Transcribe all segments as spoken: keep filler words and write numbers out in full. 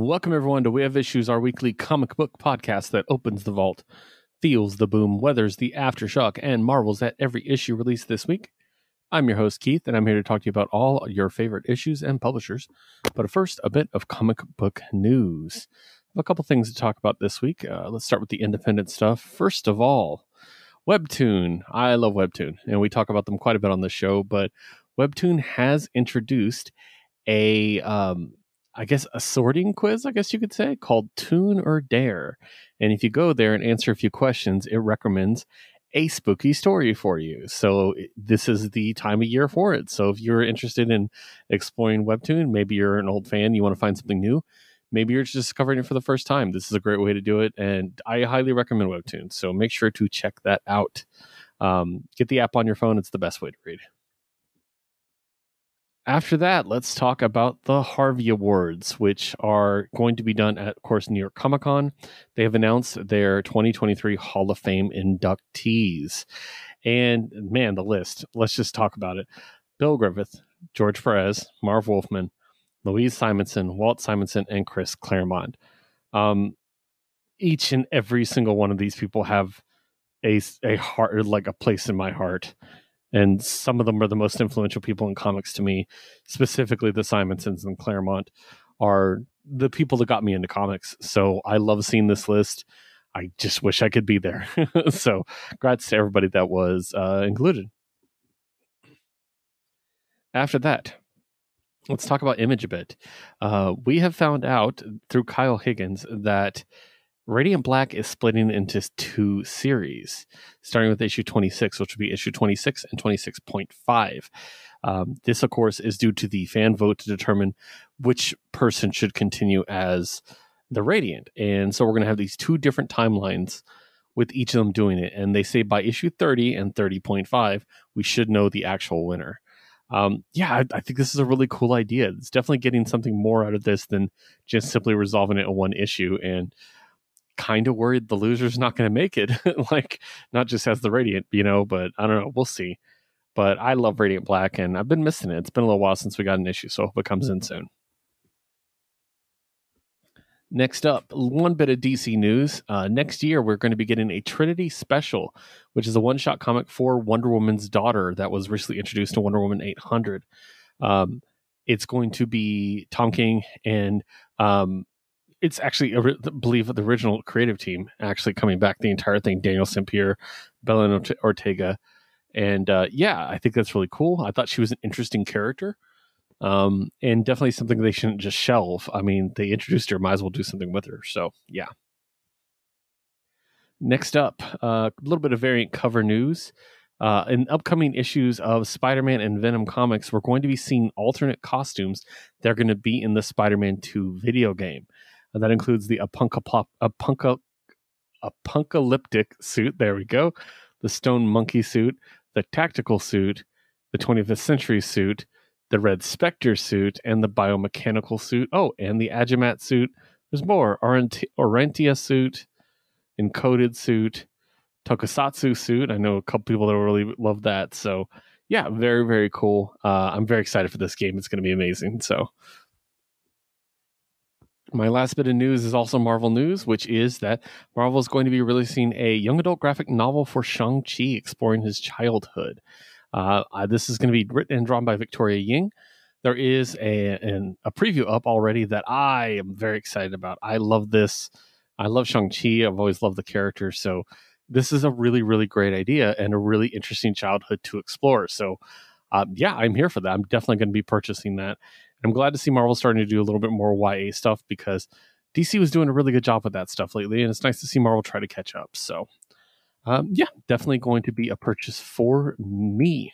Welcome everyone to We Have Issues, our weekly comic book podcast that opens the vault, feels the boom, weathers the aftershock, and marvels at every issue released this week. I'm your host, Keith, and I'm here to talk to you about all your favorite issues and publishers. But first, a bit of comic book news. I have a couple things to talk about this week. Uh, let's start with the independent stuff. First of all, Webtoon. I love Webtoon, and we talk about them quite a bit on the show, but Webtoon has introduced a... Um, I guess a sorting quiz, I guess you could say, called Toon or Dare. And if you go there and answer a few questions, it recommends a spooky story for you. So this is the time of year for it. So if you're interested in exploring Webtoon, maybe you're an old fan, you want to find something new, maybe you're just discovering it for the first time, this is a great way to do it. And I highly recommend Webtoon. So make sure to check that out. Um, get the app on your phone. It's the best way to read. After that, let's talk about the Harvey Awards, which are going to be done at, of course, New York Comic Con. They have announced their twenty twenty-three Hall of Fame inductees. And man, the list, let's just talk about it. Bill Griffith, George Perez, Marv Wolfman, Louise Simonson, Walt Simonson, and Chris Claremont. Um, each and every single one of these people have a, a heart, like a place in my heart. And some of them are the most influential people in comics to me. Specifically, the Simonsons and Claremont are the people that got me into comics. So I love seeing this list. I just wish I could be there. So congrats to everybody that was uh, included. After that, let's talk about Image a bit. Uh, we have found out through Kyle Higgins that Radiant Black is splitting into two series, starting with issue twenty-six, which will be issue twenty-six and twenty-six point five. Um, this, of course, is due to the fan vote to determine which person should continue as the Radiant. And so we're going to have these two different timelines with each of them doing it. And they say by issue thirty and thirty point five, we should know the actual winner. Um, yeah, I, I think this is a really cool idea. It's definitely getting something more out of this than just simply resolving it in one issue. And kind of worried the loser's not going to make it, like not just as the Radiant, you know, but I don't know. We'll see. But I love Radiant Black and I've been missing it. It's been a little while since we got an issue, so I hope it comes in soon. Next up, one bit of D C news. Uh, next year, we're going to be getting a Trinity Special, which is a one-shot comic for Wonder Woman's daughter that was recently introduced to Wonder Woman eight hundred. Um, it's going to be Tom King and um, it's actually, I believe, the original creative team actually coming back, the entire thing, Daniel Saint Pierre, Belen Ortega. And uh, yeah, I think that's really cool. I thought she was an interesting character um, and definitely something they shouldn't just shelve. I mean, they introduced her, might as well do something with her. So yeah. Next up, uh, a little bit of variant cover news. Uh, in upcoming issues of Spider-Man and Venom comics, we're going to be seeing alternate costumes that are going to be in the Spider-Man two video game. And that includes the apunka, apunka, apocalyptic suit. There we go. The stone monkey suit, the tactical suit, the twenty-fifth century suit, the Red Spectre suit, and the biomechanical suit. Oh, and the Agimat suit. There's more. Orantia suit, encoded suit, Tokusatsu suit. I know a couple people that really love that. So yeah, very, very cool. Uh, I'm very excited for this game. It's going to be amazing. So my last bit of news is also Marvel news, which is that Marvel is going to be releasing a young adult graphic novel for Shang-Chi, exploring his childhood. Uh, uh, this is going to be written and drawn by Victoria Ying. There is a, an, a preview up already that I am very excited about. I love this. I love Shang-Chi. I've always loved the character. So this is a really, really great idea and a really interesting childhood to explore. So uh, yeah, I'm here for that. I'm definitely going to be purchasing that. I'm glad to see Marvel starting to do a little bit more Y A stuff because D C was doing a really good job with that stuff lately, and it's nice to see Marvel try to catch up. So, um, yeah, definitely going to be a purchase for me.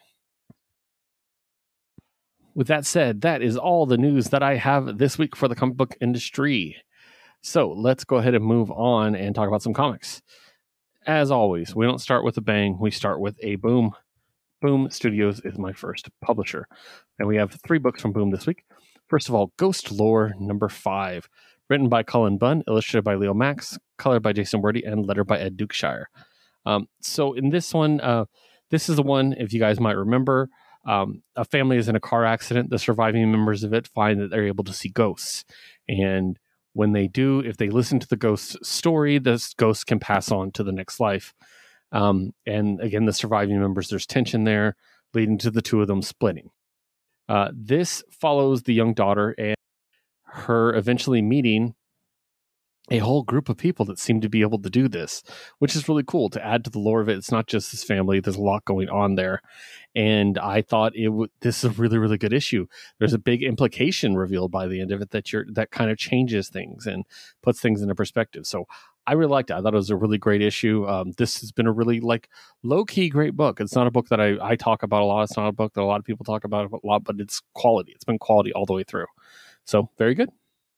With that said, that is all the news that I have this week for the comic book industry. So let's go ahead and move on and talk about some comics. As always, we don't start with a bang. We start with a boom. Boom Studios is my first publisher. And we have three books from Boom this week. First of all, Ghost Lore number five, written by Cullen Bunn, illustrated by Leo Max, colored by Jason Wordie, and lettered by Ed Dukeshire. Um, so in this one, uh, this is the one, if you guys might remember, um, a family is in a car accident. The surviving members of it find that they're able to see ghosts. And when they do, if they listen to the ghost's story, this ghost can pass on to the next life. Um, and again, the surviving members, there's tension there, leading to the two of them splitting. Uh, this follows the young daughter and her eventually meeting a whole group of people that seem to be able to do this, which is really cool to add to the lore of it. It's not just this family. There's a lot going on there. And I thought it w- this is a really, really good issue. There's a big implication revealed by the end of it that you're, that kind of changes things and puts things into perspective. So I really liked it. I thought it was a really great issue. Um, this has been a really like low key great book. It's not a book that I, I talk about a lot. It's not a book that a lot of people talk about a lot, but it's quality. It's been quality all the way through. So very good.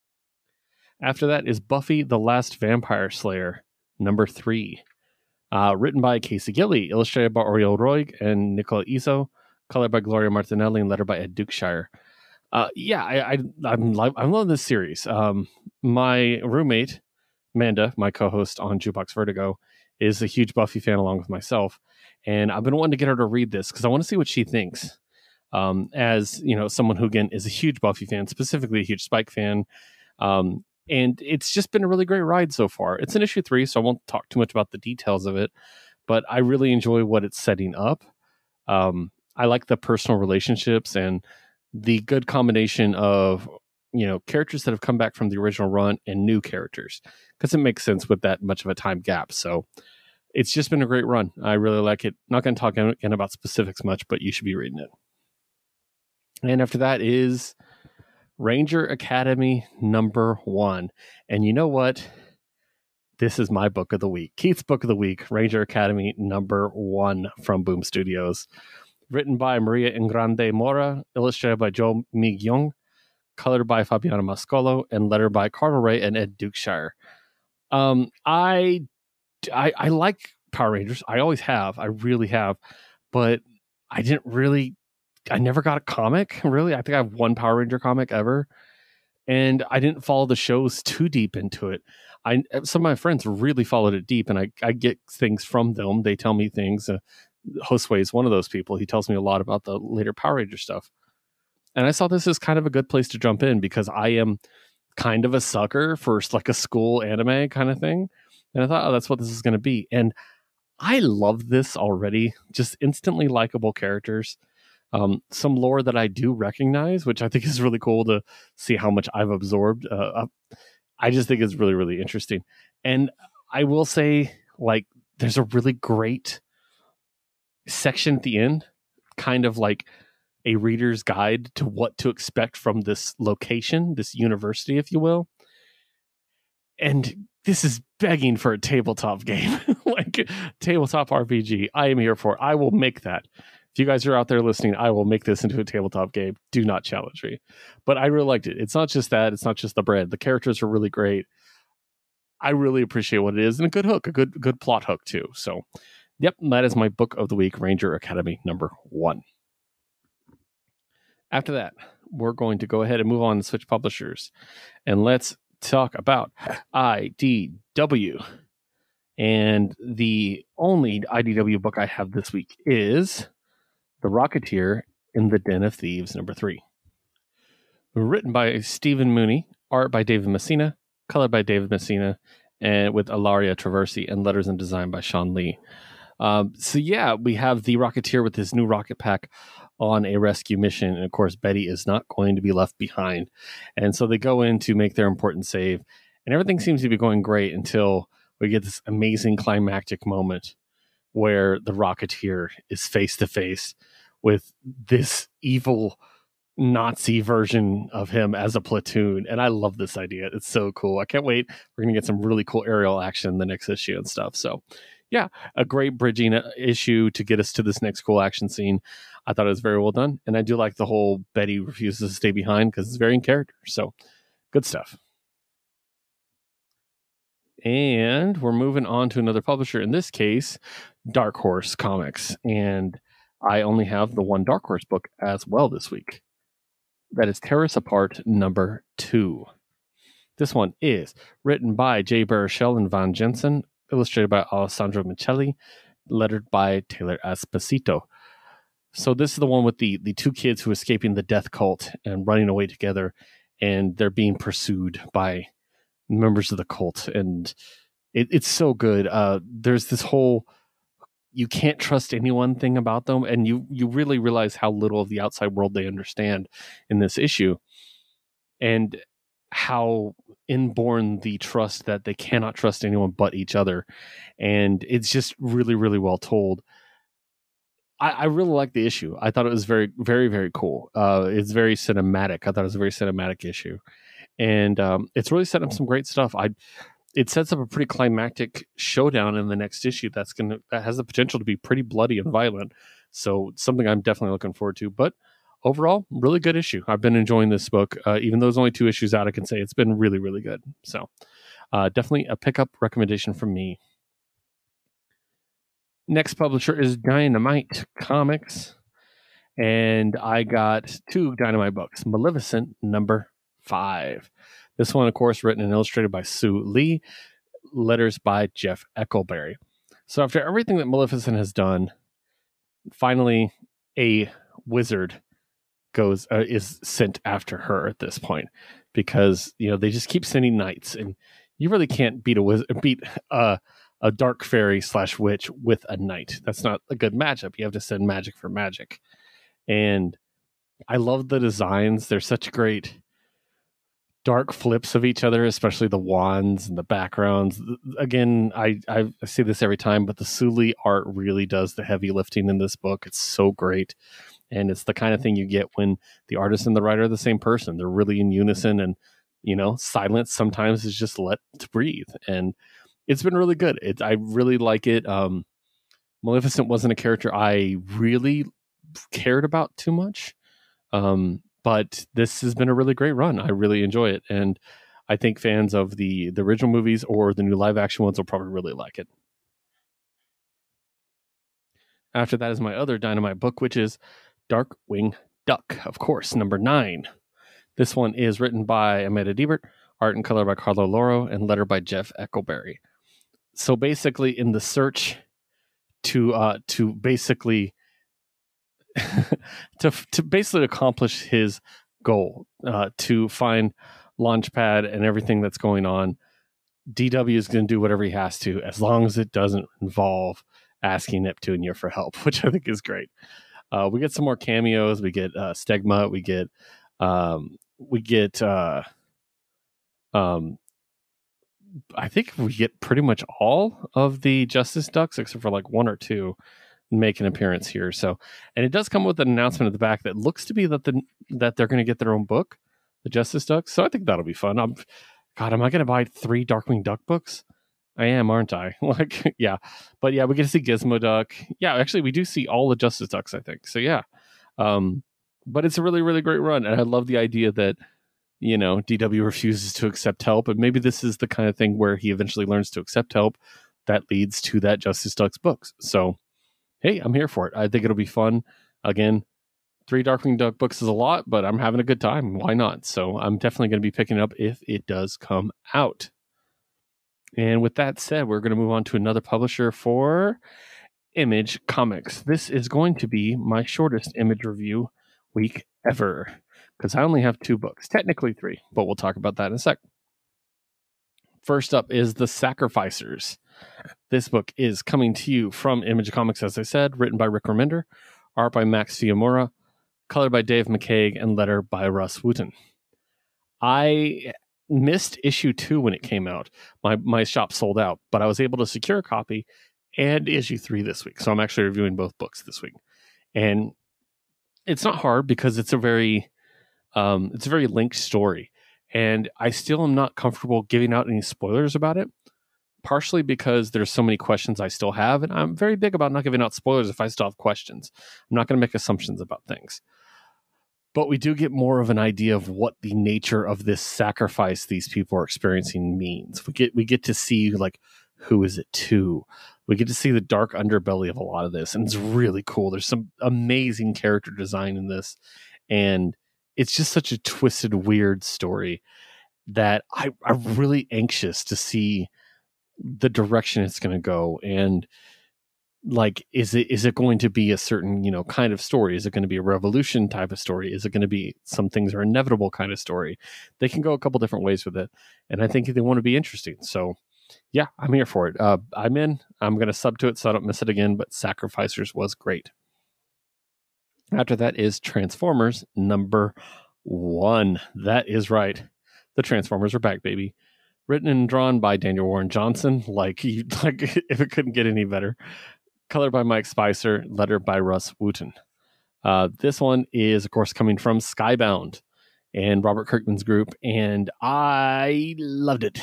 After that is Buffy the Last Vampire Slayer, number three. Uh, written by Casey Gilley, illustrated by Oriol Roig and Nicola Izzo, colored by Gloria Martinelli, and lettered by Ed Dukeshire. Uh, yeah, I, I, I'm I'm loving this series. Um, my roommate, Amanda, my co-host on Jukebox Vertigo, is a huge Buffy fan along with myself. And I've been wanting to get her to read this because I want to see what she thinks. Um, as, you know, someone who, again, is a huge Buffy fan, specifically a huge Spike fan. Um, And it's just been a really great ride so far. It's an issue three, so I won't talk too much about the details of it, but I really enjoy what it's setting up. Um, I like the personal relationships and the good combination of, you know, characters that have come back from the original run and new characters, because it makes sense with that much of a time gap. So it's just been a great run. I really like it. Not going to talk again about specifics much, but you should be reading it. And after that is Ranger Academy number one. And you know what? This is my book of the week. Keith's book of the week, Ranger Academy number one from Boom Studios. Written by Maria Ingrande Mora, illustrated by Joe Mi-Young, colored by Fabiano Mascolo, and lettered by Carter Ray and Ed Dukeshire. Um, I, I, I like Power Rangers. I always have. I really have. But I didn't really I never got a comic, really. I think I have one Power Ranger comic ever. And I didn't follow the shows too deep into it. I Some of my friends really followed it deep, and I, I get things from them. They tell me things. Uh, Josue is one of those people. He tells me a lot about the later Power Ranger stuff. And I saw this as kind of a good place to jump in because I am kind of a sucker for like a school anime kind of thing. And I thought, oh, that's what this is going to be. And I love this already. Just instantly likable characters. Um, some lore that I do recognize, which I think is really cool to see how much I've absorbed. Uh, I just think it's really, really interesting. And I will say, like, there's a really great section at the end, kind of like a reader's guide to what to expect from this location, this university, if you will. And this is begging for a tabletop game, like tabletop R P G. I am here for it. I will make that. If you guys are out there listening, I will make this into a tabletop game. Do not challenge me. But I really liked it. It's not just that. It's not just the bread. The characters are really great. I really appreciate what it is. And a good hook, a good good plot hook too. So, yep, that is my book of the week, Ranger Academy number one. After that, we're going to go ahead and move on to switch publishers. And let's talk about I D W. And the only I D W book I have this week is The Rocketeer in the Den of Thieves, number three. Written by Stephen Mooney, art by David Messina, colored by David Messina, and with Ilaria Traversi, and letters and design by Sean Lee. Um, so yeah, we have the Rocketeer with his new rocket pack on a rescue mission, and of course Betty is not going to be left behind. And so they go in to make their important save, and everything seems to be going great until we get this amazing climactic moment where the Rocketeer is face to face with this evil Nazi version of him as a platoon. And I love this idea. It's so cool. I can't wait. We're going to get some really cool aerial action in the next issue and stuff. So yeah, a great bridging issue to get us to this next cool action scene. I thought it was very well done. And I do like the whole Betty refuses to stay behind because it's very in character. So good stuff. And we're moving on to another publisher, in this case, Dark Horse Comics. And I only have the one Dark Horse book as well this week. That is Tear Us Apart number two. This one is written by Jay Baruchel and Van Jensen, illustrated by Alessandro Micheli, lettered by Taylor Esposito. So this is the one with the, the two kids who are escaping the death cult and running away together, and they're being pursued by members of the cult, and it, it's so good. Uh, there's this whole you can't trust anyone thing about them, and you you really realize how little of the outside world they understand in this issue, and how inborn the trust that they cannot trust anyone but each other. And it's just really, really well told. I, I really like the issue. I thought it was very, very, very cool. Uh, it's very cinematic. I thought it was a very cinematic issue. And um, it's really set up some great stuff. I It sets up a pretty climactic showdown in the next issue that's gonna that has the potential to be pretty bloody and violent. So something I'm definitely looking forward to. But overall, really good issue. I've been enjoying this book. Uh, even though there's only two issues out, I can say it's been really, really good. So uh, definitely a pickup recommendation from me. Next publisher is Dynamite Comics. And I got two Dynamite books. Maleficent number five. This one, of course, written and illustrated by Sue Lee. Letters by Jeff Eckelberry. So after everything that Maleficent has done, finally a wizard goes uh, is sent after her at this point, because you know they just keep sending knights, and you really can't beat a wizard, beat a a dark fairy slash witch with a knight. That's not a good matchup. You have to send magic for magic, and I love the designs. They're such great dark flips of each other, especially the wands and the backgrounds. Again, I I say this every time, but the Sue Lee art really does the heavy lifting in this book. It's so great. And it's the kind of thing you get when the artist and the writer are the same person. They're really in unison, and, you know, silence sometimes is just let to breathe. And it's been really good. It, I really like it. Um, Maleficent wasn't a character I really cared about too much. Um, but this has been a really great run. I really enjoy it. And I think fans of the, the original movies or the new live action ones will probably really like it. After that is my other Dynamite book, which is Darkwing Duck, of course, number nine. This one is written by Amanda Diebert, art and color by Carlo Loro, and letter by Jeff Eckelberry. So basically, in the search to uh, to basically to to basically accomplish his goal, uh, to find Launchpad and everything that's going on, D W is going to do whatever he has to, as long as it doesn't involve asking Neptunia for help, which I think is great. Uh, we get some more cameos. We get uh, Stegma. We get um, we get uh, um, I think we get pretty much all of the Justice Ducks, except for like one or two, make an appearance here. So, and it does come with an announcement at the back that looks to be that the that they're going to get their own book, the Justice Ducks. So I think that'll be fun. I'm, God, am I going to buy three Darkwing Duck books? I am, aren't I? Like, yeah. But yeah, we get to see Gizmo Duck. Yeah, actually, we do see all the Justice Ducks, I think. So yeah. Um, but it's a really, really great run. And I love the idea that, you know, D W refuses to accept help. And maybe this is the kind of thing where he eventually learns to accept help that leads to that Justice Ducks books. So, hey, I'm here for it. I think it'll be fun. Again, three Darkwing Duck books is a lot, but I'm having a good time. Why not? So I'm definitely going to be picking it up if it does come out. And with that said, we're going to move on to another publisher for Image Comics. This is going to be my shortest Image review week ever, because I only have two books, technically three, but we'll talk about that in a sec. First up is The Sacrificers. This book is coming to you from Image Comics, as I said, written by Rick Remender, art by Max Fiumura, colored by Dave McCaig, and letter by Russ Wooten. I missed issue two when it came out. My my shop sold out, but I was able to secure a copy and issue three this week. So I'm actually reviewing both books this week. And it's not hard because it's a very um, it's a very linked story. And I still am not comfortable giving out any spoilers about it, partially because there's so many questions I still have. And I'm very big about not giving out spoilers if I still have questions. I'm not going to make assumptions about things. But we do get more of an idea of what the nature of this sacrifice these people are experiencing means. We get we get to see, like, who is it to? We get to see the dark underbelly of a lot of this, and it's really cool. There's some amazing character design in this, and it's just such a twisted, weird story that I, I'm really anxious to see the direction it's going to go. And like, is it is it going to be a certain, you know, kind of story? Is it going to be a revolution type of story? Is it going to be some things are inevitable kind of story? They can go a couple different ways with it, and I think they want to be interesting. So, yeah, I'm here for it. Uh, I'm in. I'm going to sub to it so I don't miss it again. But Sacrificers was great. After that is Transformers number one. That is right. The Transformers are back, baby. Written and drawn by Daniel Warren Johnson. Like, you, like if it couldn't get any better. Color by Mike Spicer, letter by Russ Wooten. Uh, this one is, of course, coming from Skybound and Robert Kirkman's group, and I loved it.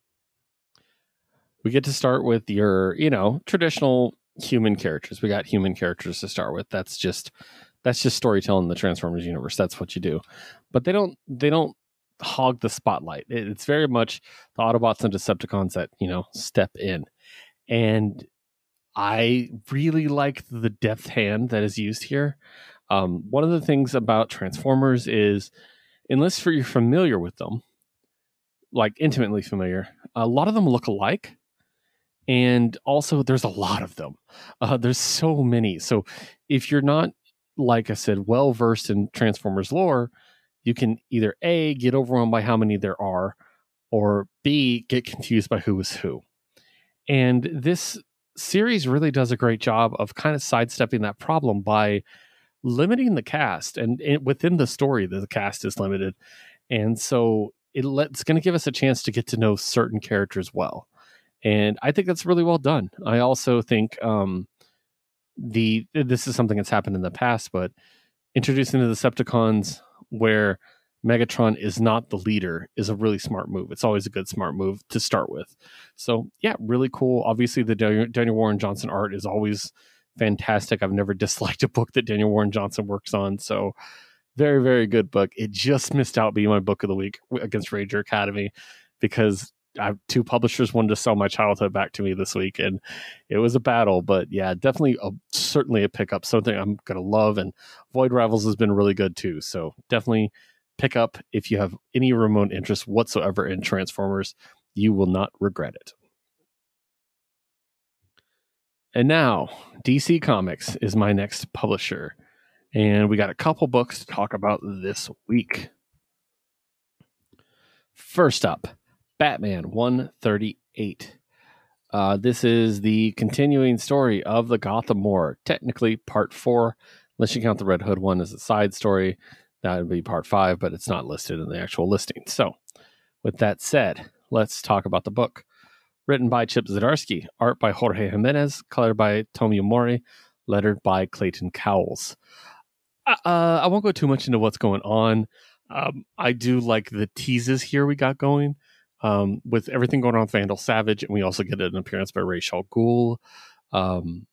We get to start with your, you know, traditional human characters. We got human characters to start with. That's just that's just storytelling in the Transformers universe. That's what you do. But they don't they don't hog the spotlight. It, it's very much the Autobots and Decepticons that, you know, step in. And I really like the deft hand that is used here. Um, one of the things about Transformers is, unless you're familiar with them, like intimately familiar, a lot of them look alike. And also, there's a lot of them. Uh, there's so many. So if you're not, like I said, well versed in Transformers lore, you can either A, get overwhelmed by how many there are, or B, get confused by who is who. And this series really does a great job of kind of sidestepping that problem by limiting the cast, and, and within the story the cast is limited, and so it let, it's going to give us a chance to get to know certain characters well, and I think that's really well done. I also think um the this is something that's happened in the past, but introducing the Decepticons where Megatron is not the leader is a really smart move. It's always a good smart move to start with. So yeah, really cool. Obviously the Daniel Warren Johnson art is always fantastic. I've never disliked a book that Daniel Warren Johnson works on. So very, very good book. It just missed out being my book of the week against Ranger Academy because I have two publishers wanted to sell my childhood back to me this week, and it was a battle. But yeah, definitely a, certainly a pickup, something I'm going to love. And Void Rivals has been really good too. So definitely pick up if you have any remote interest whatsoever in Transformers. You will not regret it. And now D C Comics is my next publisher, and we got a couple books to talk about this week. First up, Batman one thirty-eight. Uh, this is the continuing story of the Gotham War, technically part four, unless you count the Red Hood one as a side story. That would be part five, but it's not listed in the actual listing. So, with that said, let's talk about the book. Written by Chip Zdarsky, art by Jorge Jimenez, colored by Tomio Mori, lettered by Clayton Cowles. Uh, I won't go too much into what's going on. Um, I do like the teases here we got going. Um, with everything going on with Vandal Savage, and we also get an appearance by Ra's al Ghul. Um,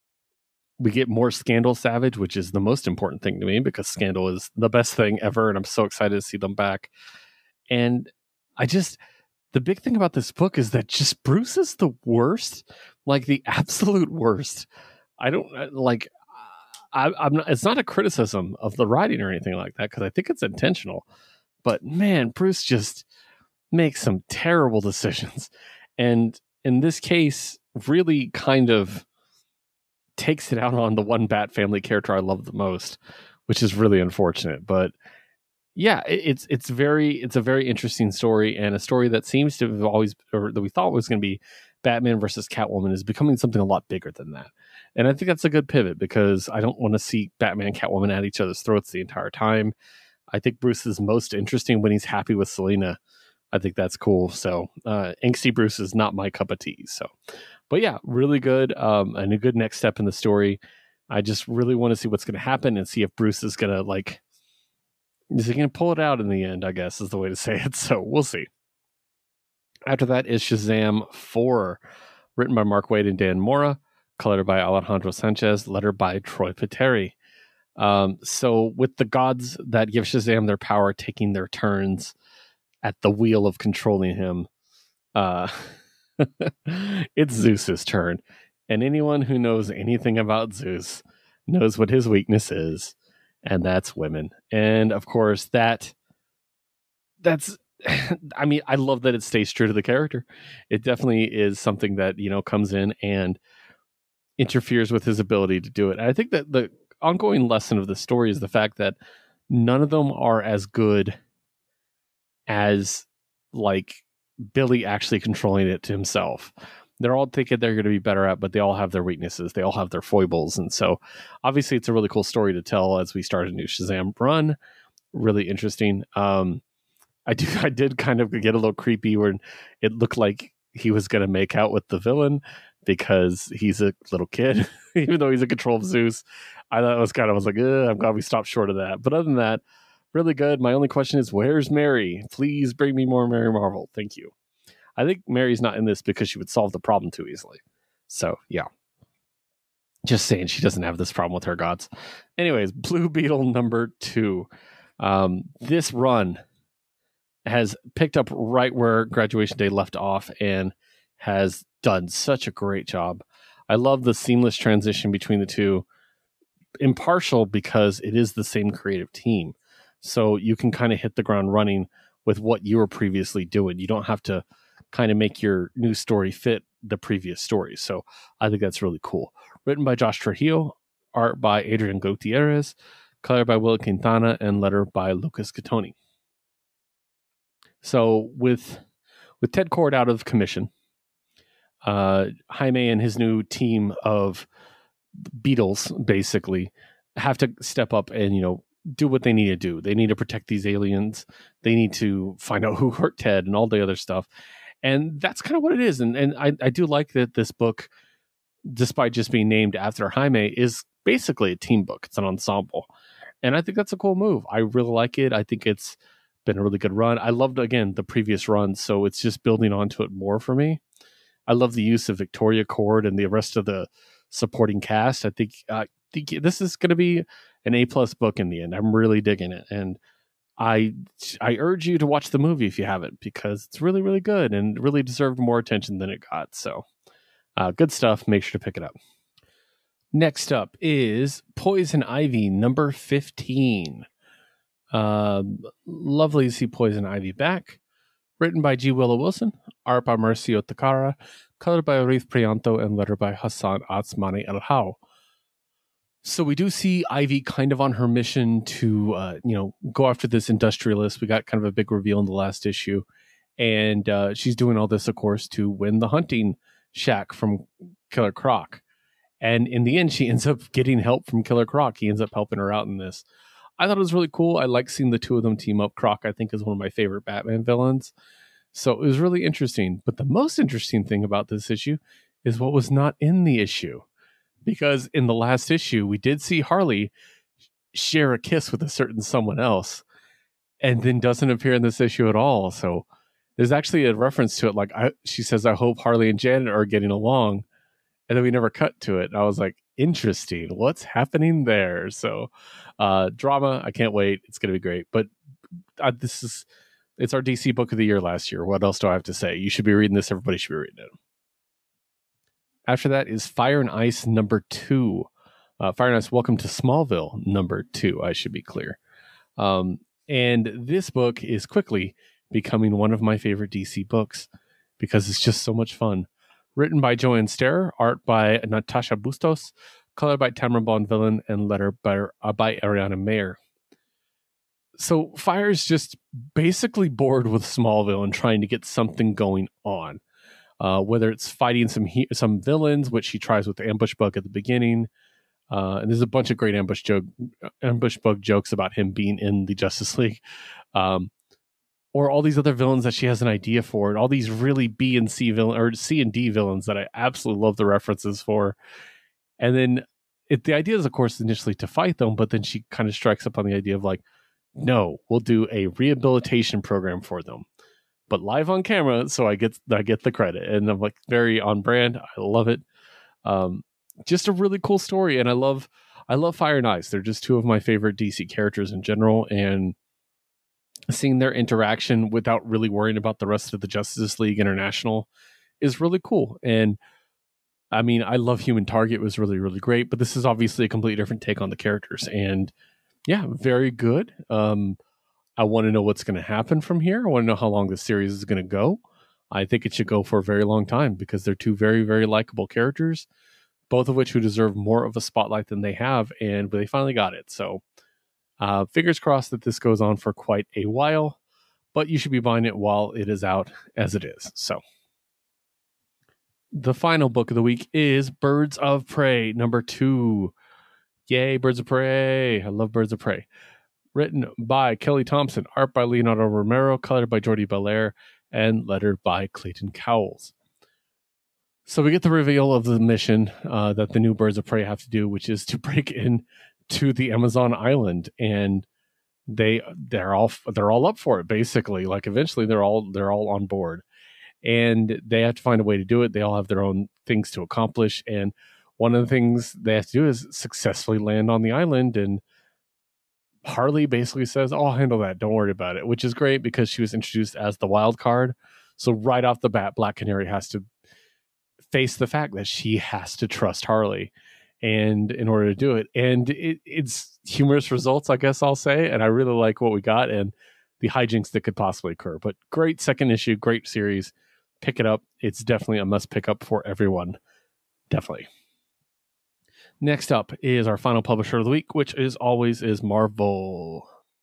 we get more Scandal Savage, which is the most important thing to me because Scandal is the best thing ever, and I'm so excited to see them back. And I just, the big thing about this book is that just Bruce is the worst, like the absolute worst. I don't like, I, I'm not, it's not a criticism of the writing or anything like that because I think it's intentional. But man, Bruce just makes some terrible decisions, and in this case, really kind of takes it out on the one Bat Family character I love the most, which is really unfortunate. But yeah, it, it's it's very it's a very interesting story, and a story that seems to have always, or that we thought was going to be Batman versus Catwoman, is becoming something a lot bigger than that. And I think that's a good pivot because I don't want to see Batman and Catwoman at each other's throats the entire time. I think Bruce is most interesting when he's happy with Selina. I think that's cool. So uh, angsty Bruce is not my cup of tea. So, but yeah, really good, um, and a good next step in the story. I just really want to see what's going to happen and see if Bruce is going to like, is he going to pull it out in the end, I guess is the way to say it. So we'll see. After that is Shazam four, written by Mark Waid and Dan Mora, colored by Alejandro Sanchez, lettered by Troy Peteri. Um, so with the gods that give Shazam their power taking their turns at the wheel of controlling him, uh, it's Zeus's turn. And anyone who knows anything about Zeus knows what his weakness is, and that's women. And of course, that that's, I mean, I love that it stays true to the character. It definitely is something that, you know, comes in and interferes with his ability to do it. And I think that the ongoing lesson of the story is the fact that none of them are as good as like Billy actually controlling it to himself. They're all thinking they're going to be better at, but they all have their weaknesses. They all have their foibles. And so obviously it's a really cool story to tell as we start a new Shazam run. Really interesting. Um, I do, I did kind of get a little creepy when it looked like he was going to make out with the villain because he's a little kid, even though he's a control of Zeus. I thought it was kind of, I was like, I'm glad we stopped short of that. But other than that, really good. My only question is, where's Mary? Please bring me more Mary Marvel. Thank you. I think Mary's not in this because she would solve the problem too easily. So, yeah. Just saying she doesn't have this problem with her gods. Anyways, Blue Beetle number two. Um, this run has picked up right where Graduation Day left off and has done such a great job. I love the seamless transition between the two. Impartial because it is the same creative team. So you can kind of hit the ground running with what you were previously doing. You don't have to kind of make your new story fit the previous story. So I think that's really cool. Written by Josh Trujillo, art by Adrian Gutierrez, color by Will Quintana, and letter by Lucas Catoni. So with with Ted Kord out of commission, uh, Jaime and his new team of Beetles basically have to step up and, you know, do what they need to do. They need to protect these aliens. They need to find out who hurt Ted and all the other stuff. And that's kind of what it is. And and I, I do like that this book, despite just being named after Jaime, is basically a team book. It's an ensemble. And I think that's a cool move. I really like it. I think it's been a really good run. I loved, again, the previous run, so it's just building onto it more for me. I love the use of Victoria Kord and the rest of the supporting cast. I think, uh, think this is going to be an A-plus book in the end. I'm really digging it. And I I urge you to watch the movie if you haven't, because it's really, really good and really deserved more attention than it got. So uh, good stuff. Make sure to pick it up. Next up is Poison Ivy number fifteen. Uh, lovely to see Poison Ivy back. Written by G. Willow Wilson, art by Marcio Takara, colored by Arif Prianto, and letter by Hassan Atsmani El Hao. So we do see Ivy kind of on her mission to, uh, you know, go after this industrialist. We got kind of a big reveal in the last issue. And uh, she's doing all this, of course, to win the hunting shack from Killer Croc. And in the end, she ends up getting help from Killer Croc. He ends up helping her out in this. I thought it was really cool. I like seeing the two of them team up. Croc, I think, is one of my favorite Batman villains. So it was really interesting. But the most interesting thing about this issue is what was not in the issue. Because in the last issue, we did see Harley share a kiss with a certain someone else and then doesn't appear in this issue at all. So there's actually a reference to it. Like I, she says, I hope Harley and Janet are getting along. And then we never cut to it. And I was like, interesting. What's happening there? So uh, drama. I can't wait. It's going to be great. But uh, this is, it's our D C book of the year last year. What else do I have to say? You should be reading this. Everybody should be reading it. After that is Fire and Ice number two. Uh, Fire and Ice, Welcome to Smallville number two, I should be clear. Um, and this book is quickly becoming one of my favorite D C books because it's just so much fun. Written by Joanne Sterer, art by Natasha Bustos, color by Tamara Bonvillain, and letter by, uh, by Ariana Mayer. So Fire is just basically bored with Smallville and trying to get something going on. Uh, whether it's fighting some he- some villains, which she tries with the ambush bug at the beginning. Uh, and there's a bunch of great ambush joke, ambush bug jokes about him being in the Justice League. Um, or all these other villains that she has an idea for, and all these really B and C villain or C and D villains that I absolutely love the references for. And then it, the idea is, of course, initially to fight them, but then she kind of strikes up on the idea of like, no, we'll do a rehabilitation program for them, but live on camera, so I get I get the credit, and I'm like very on brand. I love it. Um, just a really cool story, and I love I love Fire and Ice. They're just two of my favorite D C characters in general, and seeing their interaction without really worrying about the rest of the Justice League International is really cool. And I mean, I love Human Target. It was really, really great, but this is obviously a completely different take on the characters, and yeah, very good. Um, I want to know what's going to happen from here. I want to know how long the series is going to go. I think it should go for a very long time because they're two very, very likable characters. both of which who deserve more of a spotlight than they have, and they finally got it. So uh, fingers crossed that this goes on for quite a while, but you should be buying it while it is out as it is. So the final book of the week is Birds of Prey, number two. Yay, Birds of Prey. I love Birds of Prey. Written by Kelly Thompson, art by Leonardo Romero, colored by Jordi Belair, and lettered by Clayton Cowles. So we get the reveal of the mission uh, that the new Birds of Prey have to do, which is to break into the Amazon island, and they they're all they're all up for it. Basically, like eventually they're all they're all on board, and they have to find a way to do it. They all have their own things to accomplish, and one of the things they have to do is successfully land on the island. And Harley basically says, "Oh, I'll handle that. Don't worry about it," which is great because she was introduced as the wild card. So right off the bat, Black Canary has to face the fact that she has to trust Harley, and in order to do it, and it, it's humorous results, I guess I'll say, and I really like what we got and the hijinks that could possibly occur. But great second issue, great series. Pick it up. It's definitely a must pick up for everyone. Definitely. Next up is our final publisher of the week, which is always is Marvel.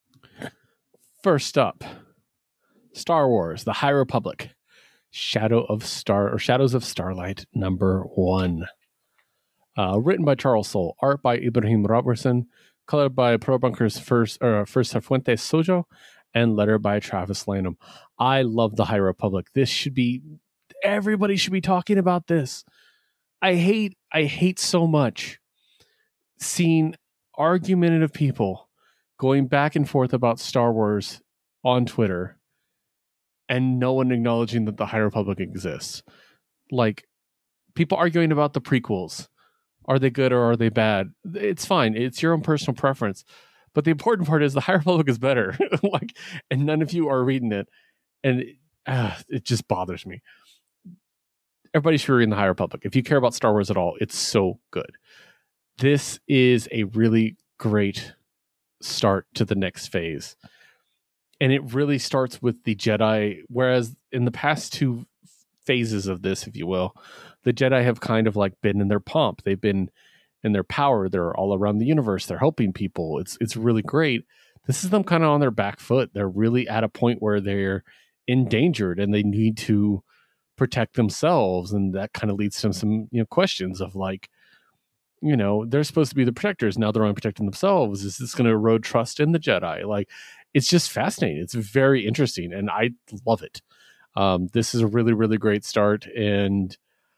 First up, Star Wars: The High Republic. Shadow of Star or Shadows of Starlight number one. Uh, written by Charles Soule, art by Ibrahim Robertson, colored by Pro Bunker's first or first Fuentes Sojo, and letter by Travis Lanham. I love the High Republic. This should be everybody should be talking about this. I hate I hate so much seeing argumentative people going back and forth about Star Wars on Twitter, and no one acknowledging that the High Republic exists. Like, people arguing about the prequels. Are they good or are they bad? It's fine. It's your own personal preference. But the important part is the High Republic is better. Like, and none of you are reading it. And it, uh, it just bothers me. Everybody should read the High Republic. If you care about Star Wars at all, it's so good. This is a really great start to the next phase. And it really starts with the Jedi, whereas in the past two phases of this, if you will, the Jedi have kind of like been in their pomp. They've been in their power. They're all around the universe. They're helping people. It's it's really great. This is them kind of on their back foot. They're really at a point where they're endangered and they need to protect themselves. And that kind of leads to some, you know, questions of like, you know, they're supposed to be the protectors. Now they're only protecting themselves. Is this going to erode trust in the Jedi? Like, it's just fascinating. It's very interesting, and I love it. Um, this is a really, really great start, and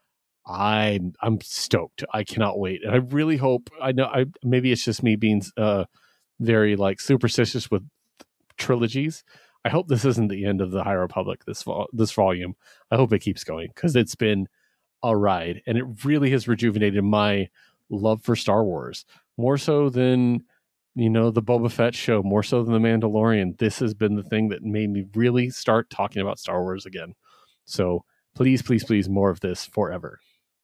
I, I'm stoked. I cannot wait, and I really hope. I know, I maybe it's just me being uh, very like superstitious with trilogies. I hope this isn't the end of the High Republic. This vol- this volume. I hope it keeps going because it's been a ride, and it really has rejuvenated my love for Star Wars more so than, you know, the Boba Fett show, more so than the Mandalorian. This has been the thing that made me really start talking about Star Wars again. So please, please, please, more of this forever.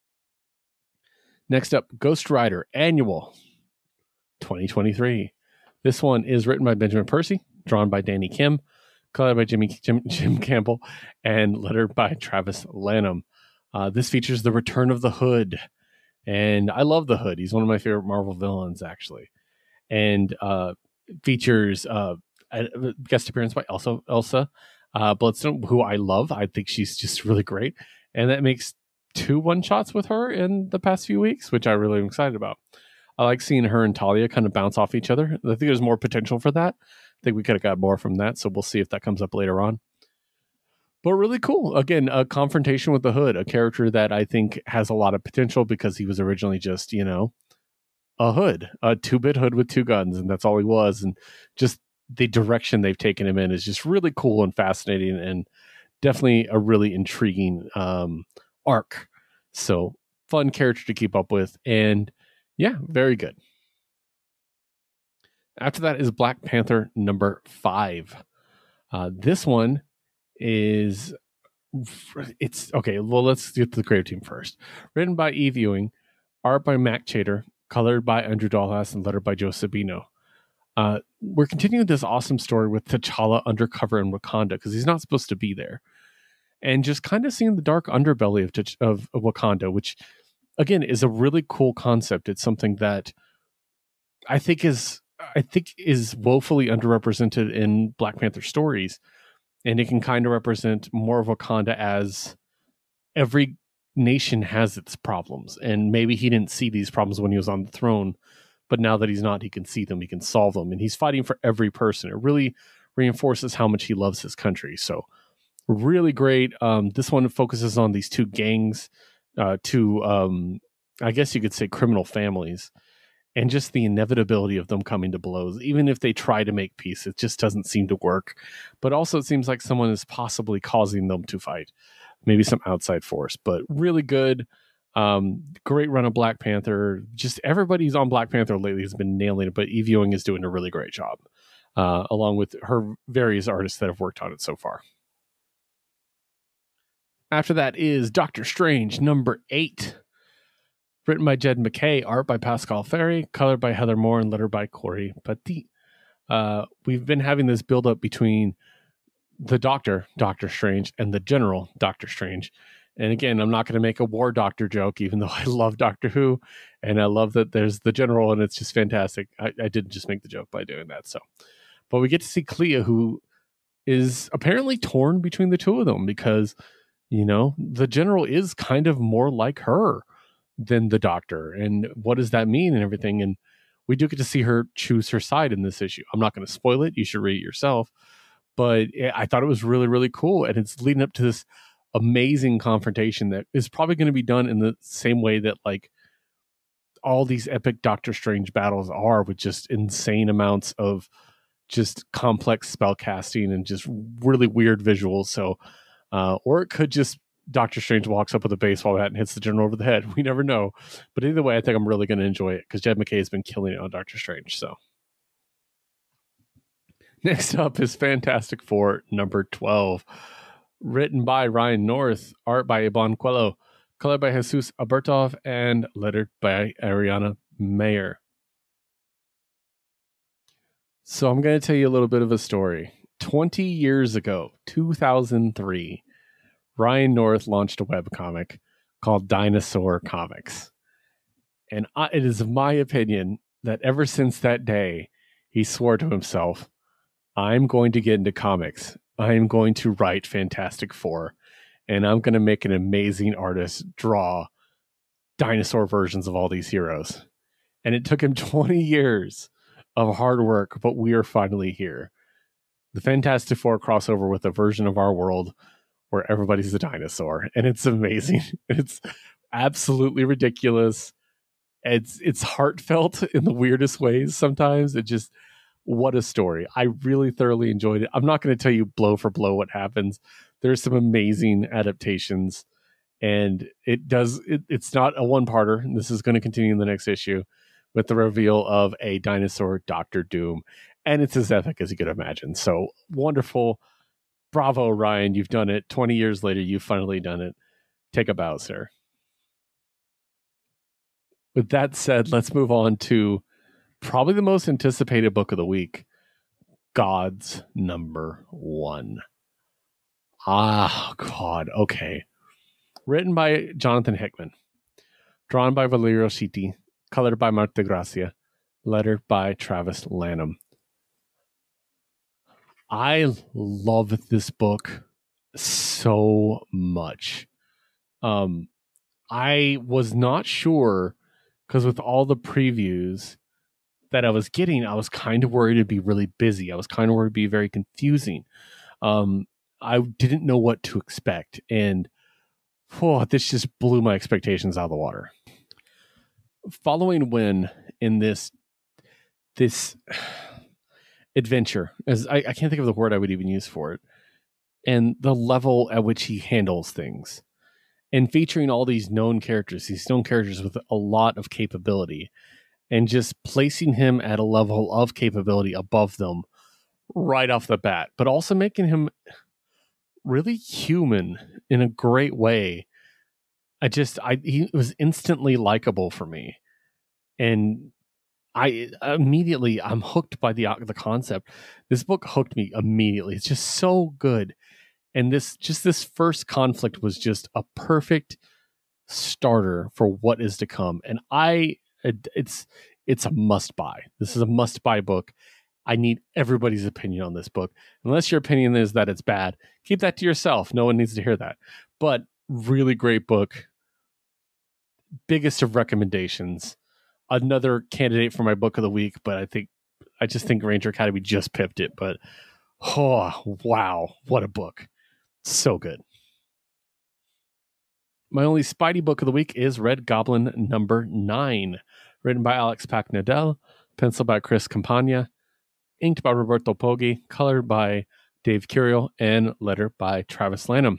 Next up, Ghost Rider Annual twenty twenty-three. This one is written by Benjamin Percy, drawn by Danny Kim, colored by Jimmy Jim, Jim Campbell, and lettered by Travis Lanham. Uh, this features the return of the Hood. And I love the Hood. He's one of my favorite Marvel villains, actually. And uh, features uh, a guest appearance by Elsa, Elsa uh, Bloodstone, who I love. I think she's just really great. And that makes two one-shots with her in the past few weeks, which I really am excited about. I like seeing her and Talia kind of bounce off each other. I think there's more potential for that. I think we could have got more from that, so we'll see if that comes up later on. But really cool. Again, a confrontation with the Hood, a character that I think has a lot of potential because he was originally just, you know, a Hood, a two-bit Hood with two guns, and that's all he was. And just the direction they've taken him in is just really cool and fascinating, and definitely a really intriguing um, arc. So fun character to keep up with, and yeah, very good. After that is Black Panther number five. Uh, this one is it's okay. Well, let's get to the creative team first. Written by Eve Ewing, art by Mac Chater, colored by Andrew Dallas, and lettered by Joe Sabino. Uh, we're continuing this awesome story with T'Challa undercover in Wakanda because he's not supposed to be there, and just kind of seeing the dark underbelly of, of of Wakanda, which again, is a really cool concept. It's something that I think is I think is woefully underrepresented in Black Panther stories, and it can kind of represent more of Wakanda as every nation has its problems, and maybe he didn't see these problems when he was on the throne, but now that he's not, he can see them, he can solve them, and he's fighting for every person. It really reinforces how much he loves his country. So really great. Um, this one focuses on these two gangs, uh, two, um, I guess you could say criminal families, and just the inevitability of them coming to blows. Even if they try to make peace, it just doesn't seem to work. But also it seems like someone is possibly causing them to fight. Maybe some outside force, but really good. Um, great run of Black Panther. Just everybody's on Black Panther lately has been nailing it, but Eve Ewing is doing a really great job, uh, along with her various artists that have worked on it so far. After that is Doctor Strange, number eight. Written by Jed MacKay, art by Pascal Ferry, colored by Heather Moore, and lettered by Corey Petit. Uh, we've been having this build-up between the Doctor, Doctor Strange, and the General, Doctor Strange. And again, I'm not going to make a War Doctor joke, even though I love Doctor Who, and I love that there's the General, and it's just fantastic. I, I didn't just make the joke by doing that. So, but we get to see Clea, who is apparently torn between the two of them, because, you know, the General is kind of more like her than the Doctor, and what does that mean and everything. And we do get to see her choose her side in this issue. I'm not going to spoil it. You should read it yourself. But I thought it was really, really cool. And it's leading up to this amazing confrontation that is probably going to be done in the same way that like all these epic Doctor Strange battles are, with just insane amounts of just complex spell casting and just really weird visuals. So, uh, or it could just Doctor Strange walks up with a baseball bat and hits the General over the head. We never know. But either way, I think I'm really going to enjoy it because Jed MacKay has been killing it on Doctor Strange. So next up is Fantastic Four number twelve. Written by Ryan North, art by Iban Coelho, colored by Jesus Aburtov, and lettered by Ariana Mayer. So I'm going to tell you a little bit of a story. twenty years ago, two thousand three, Ryan North launched a webcomic called Dinosaur Comics. And I, it is my opinion that ever since that day, he swore to himself, I'm going to get into comics. I'm going to write Fantastic Four, and I'm going to make an amazing artist draw dinosaur versions of all these heroes. And it took him twenty years of hard work, but we are finally here. The Fantastic Four crossover with a version of our world where everybody's a dinosaur, and it's amazing. It's absolutely ridiculous. It's it's heartfelt in the weirdest ways sometimes. It just, what a story. I really thoroughly enjoyed it. I'm not going to tell you blow for blow what happens. There's some amazing adaptations, and it does, it, it's not a one-parter. This is going to continue in the next issue with the reveal of a dinosaur Doctor Doom, and it's as epic as you could imagine. So wonderful. Bravo, Ryan. You've done it. twenty years later, you've finally done it. Take a bow, sir. With that said, let's move on to probably the most anticipated book of the week, God's Number One. Ah, God. Okay. Written by Jonathan Hickman. Drawn by Valerio Schiti. Colored by Mark DeGracia. Lettered by Travis Lanham. I love this book so much. Um, I was not sure, because with all the previews that I was getting, I was kind of worried it'd be really busy. I was kind of worried it'd be very confusing. Um, I didn't know what to expect, and oh, this just blew my expectations out of the water. Following Winn in this this adventure, as I, I can't think of the word I would even use for it, and the level at which he handles things, and featuring all these known characters, these known characters with a lot of capability, and just placing him at a level of capability above them right off the bat, but also making him really human in a great way. I just, I he was instantly likable for me. And I immediately, I'm hooked by the the concept. This book hooked me immediately. It's just so good. And this, just this first conflict was just a perfect starter for what is to come. And I, it, it's, it's a must buy. This is a must buy book. I need everybody's opinion on this book. Unless your opinion is that it's bad, keep that to yourself. No one needs to hear that. But really great book. Biggest of recommendations. Another candidate for my book of the week, but I think I just think Ranger Academy just pipped it. But oh wow, what a book! So good. My only Spidey book of the week is Red Goblin number nine, written by Alex Pac-Nadel, penciled by Chris Campagna, inked by Roberto Poggi, colored by Dave Curiel, and letter by Travis Lanham.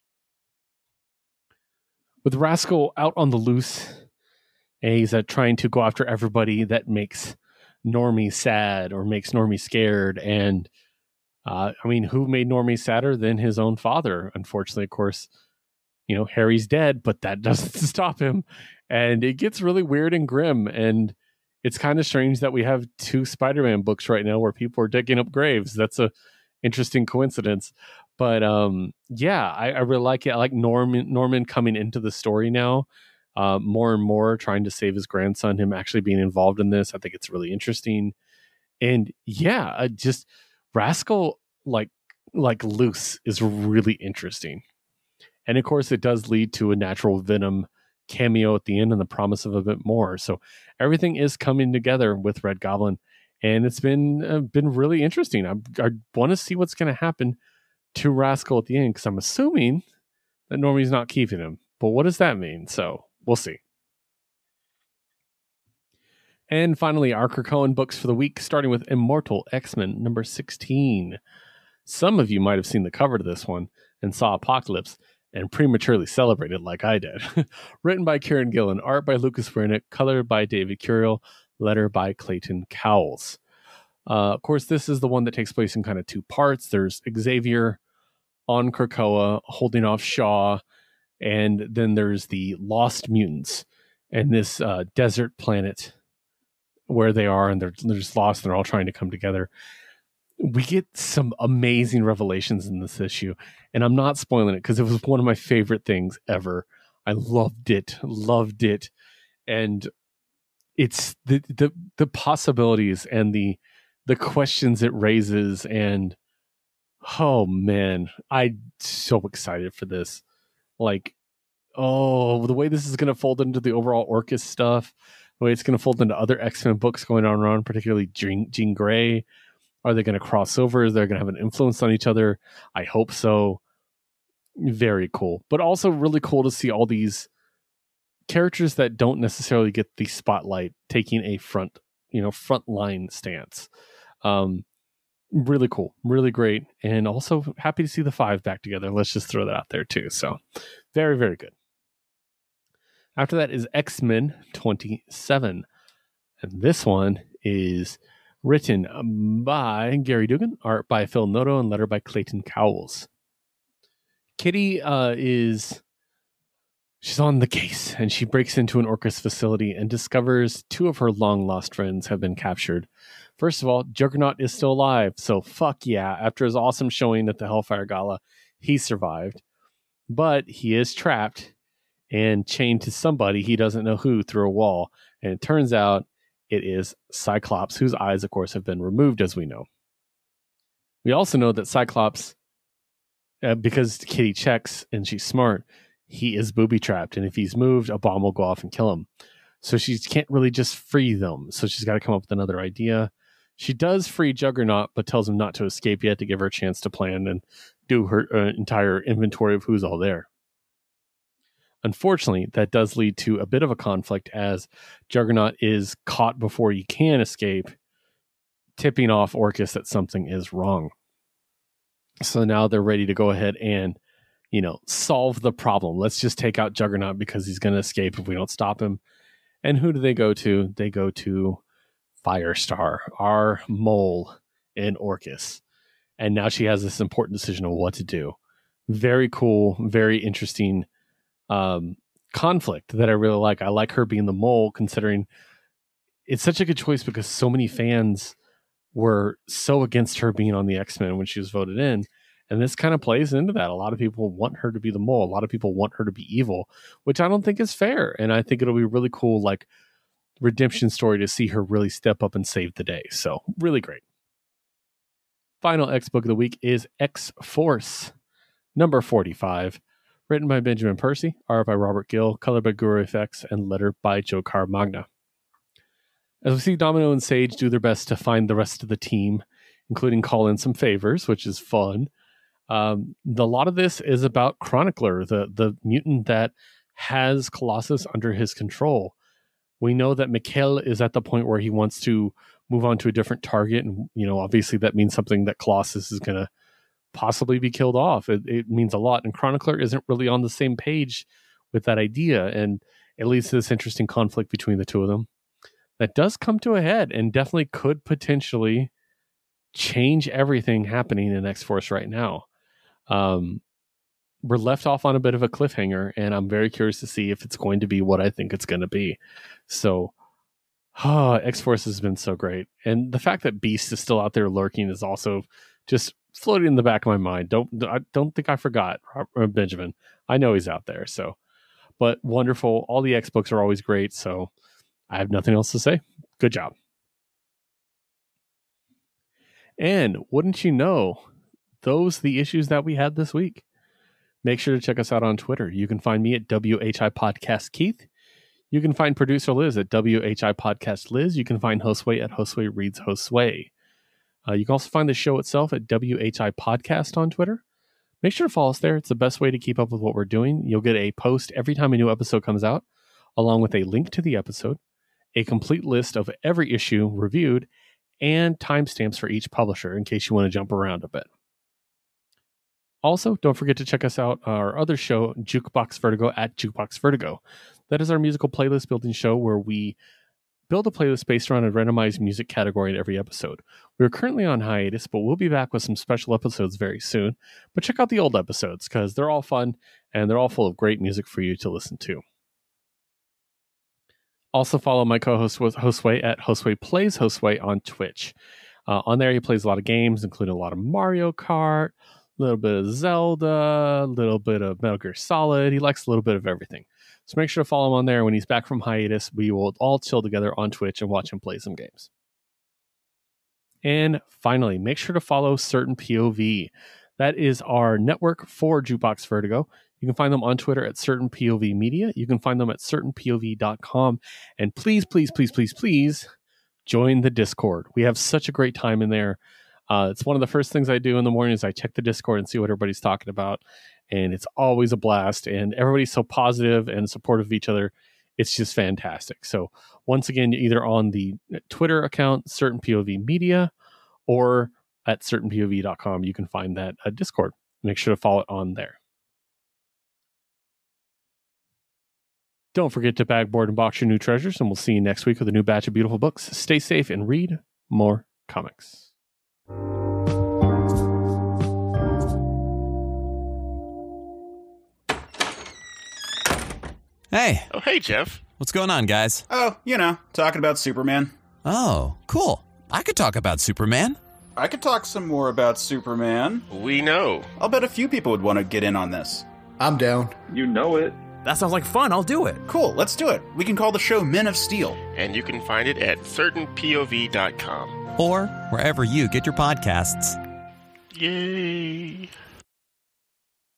With Rascal out on the loose, and he's uh, trying to go after everybody that makes Normie sad or makes Normie scared. And uh, I mean, who made Normie sadder than his own father? Unfortunately, of course, you know, Harry's dead, but that doesn't stop him. And it gets really weird and grim. And it's kind of strange that we have two Spider-Man books right now where people are digging up graves. That's a interesting coincidence. But um, yeah, I, I really like it. I like Norman, Norman coming into the story now. Uh, more and more trying to save his grandson, him actually being involved in this. I think it's really interesting. And yeah, uh, just Rascal like like loose is really interesting. And of course, it does lead to a natural Venom cameo at the end and the promise of a bit more. So everything is coming together with Red Goblin, and it's been uh, been really interesting. I, I want to see what's going to happen to Rascal at the end, because I'm assuming that Normie's not keeping him. But what does that mean? So we'll see. And finally, our Krakoan books for the week, starting with Immortal X-Men number sixteen. Some of you might have seen the cover to this one and saw Apocalypse and prematurely celebrated like I did. Written by Kieran Gillen, art by Lucas Wernick, color by David Curiel, letter by Clayton Cowles. Uh, of course, this is the one that takes place in kind of two parts. There's Xavier on Krakoa holding off Shaw, and then there's the Lost Mutants and this uh, desert planet where they are, and they're, they're just lost, and they're all trying to come together. We get some amazing revelations in this issue, and I'm not spoiling it because it was one of my favorite things ever. I loved it, loved it, and it's the the the possibilities and the the questions it raises, and oh man, I'm so excited for this. Like, oh, the way this is going to fold into the overall Orchis stuff, the way it's going to fold into other X-Men books going on around, particularly Jean, Jean Grey. Are they going to cross over? Is they going to have an influence on each other? I hope so. Very cool. But also really cool to see all these characters that don't necessarily get the spotlight taking a front, you know, front line stance. Um, really cool. Really great. And also happy to see the five back together. Let's just throw that out there too. So very, very good. After that is X-Men twenty-seven. And this one is written by Gary Dugan, art by Phil Noto, and letter by Clayton Cowles. Kitty uh, is... She's on the case, and she breaks into an Orchis facility and discovers two of her long-lost friends have been captured. First of all, Juggernaut is still alive, so fuck yeah. After his awesome showing at the Hellfire Gala, he survived. But he is trapped and chained to somebody, he doesn't know who, through a wall. And it turns out it is Cyclops, whose eyes, of course, have been removed, as we know. We also know that Cyclops, uh, because Kitty checks and she's smart, he is booby-trapped. And if he's moved, a bomb will go off and kill him. So she can't really just free them. So she's got to come up with another idea. She does free Juggernaut, but tells him not to escape yet to give her a chance to plan and do her uh, entire inventory of who's all there. Unfortunately, that does lead to a bit of a conflict as Juggernaut is caught before he can escape, tipping off Orchis that something is wrong. So now they're ready to go ahead and, you know, solve the problem. Let's just take out Juggernaut because he's going to escape if we don't stop him. And who do they go to? They go to Firestar, our mole in Orchis. And now she has this important decision of what to do. Very cool, very interesting um, conflict that I really like. I like her being the mole, considering it's such a good choice because so many fans were so against her being on the X-Men when she was voted in. And this kind of plays into that. A lot of people want her to be the mole. A lot of people want her to be evil, which I don't think is fair. And I think it'll be really cool, like redemption story to see her really step up and save the day. So really great. Final X book of the week is X-Force, number forty-five, written by Benjamin Percy, art by Robert Gill, color by Guru F X, and letter by Joe Caramagna. As we see Domino and Sage do their best to find the rest of the team, including call in some favors, which is fun. Um, the, a lot of this is about Chronicler, the, the mutant that has Colossus under his control. We know that Mikhail is at the point where he wants to move on to a different target. And, you know, obviously that means something that Colossus is going to possibly be killed off. It, it means a lot. And Chronicler isn't really on the same page with that idea. And it leads to this interesting conflict between the two of them that does come to a head and definitely could potentially change everything happening in X-Force right now. Um, we're left off on a bit of a cliffhanger, and I'm very curious to see if it's going to be what I think it's going to be. So, oh, X-Force has been so great. And the fact that Beast is still out there lurking is also just floating in the back of my mind. Don't, I don't think I forgot Benjamin. I know he's out there. So, but wonderful. All the X books are always great. So I have nothing else to say. Good job. And wouldn't you know, those are the issues that we had this week. Make sure to check us out on Twitter. You can find me at W H I Podcast Keith. You can find producer Liz at W H I Podcast Liz. You can find Josue at Josue Reads Josue. Uh, you can also find the show itself at W H I Podcast on Twitter. Make sure to follow us there. It's the best way to keep up with what we're doing. You'll get a post every time a new episode comes out, along with a link to the episode, a complete list of every issue reviewed, and timestamps for each publisher in case you want to jump around a bit. Also, don't forget to check us out, our other show, Jukebox Vertigo, at Jukebox Vertigo. That is our musical playlist building show where we build a playlist based around a randomized music category in every episode. We're currently on hiatus, but we'll be back with some special episodes very soon. But check out the old episodes because they're all fun and they're all full of great music for you to listen to. Also follow my co-host Josue at Josue Plays Josue on Twitch. Uh, on there, he plays a lot of games, including a lot of Mario Kart, a little bit of Zelda, a little bit of Metal Gear Solid. He likes a little bit of everything. So make sure to follow him on there. When he's back from hiatus, we will all chill together on Twitch and watch him play some games. And finally, make sure to follow Certain P O V. That is our network for Jukebox Vertigo. You can find them on Twitter at Certain P O V Media. You can find them at certain P O V dot com. And please, please, please, please, please join the Discord. We have such a great time in there. Uh, it's one of the first things I do in the morning is I check the Discord and see what everybody's talking about. And it's always a blast. And everybody's so positive and supportive of each other. It's just fantastic. So once again, either on the Twitter account, Certain P O V Media, or at certain P O V dot com, you can find that uh, Discord. Make sure to follow it on there. Don't forget to bag, board, and box your new treasures, and we'll see you next week with a new batch of beautiful books. Stay safe and read more comics. Hey. Oh, hey, Jeff. What's going on, guys? Oh, you know, talking about Superman. Oh, cool. I could talk about Superman. I could talk some more about Superman. We know. I'll bet a few people would want to get in on this. I'm down. You know it. That sounds like fun. I'll do it. Cool, let's do it. We can call the show Men of Steel. And you can find it at certain P O V dot com. Or wherever you get your podcasts. Yay.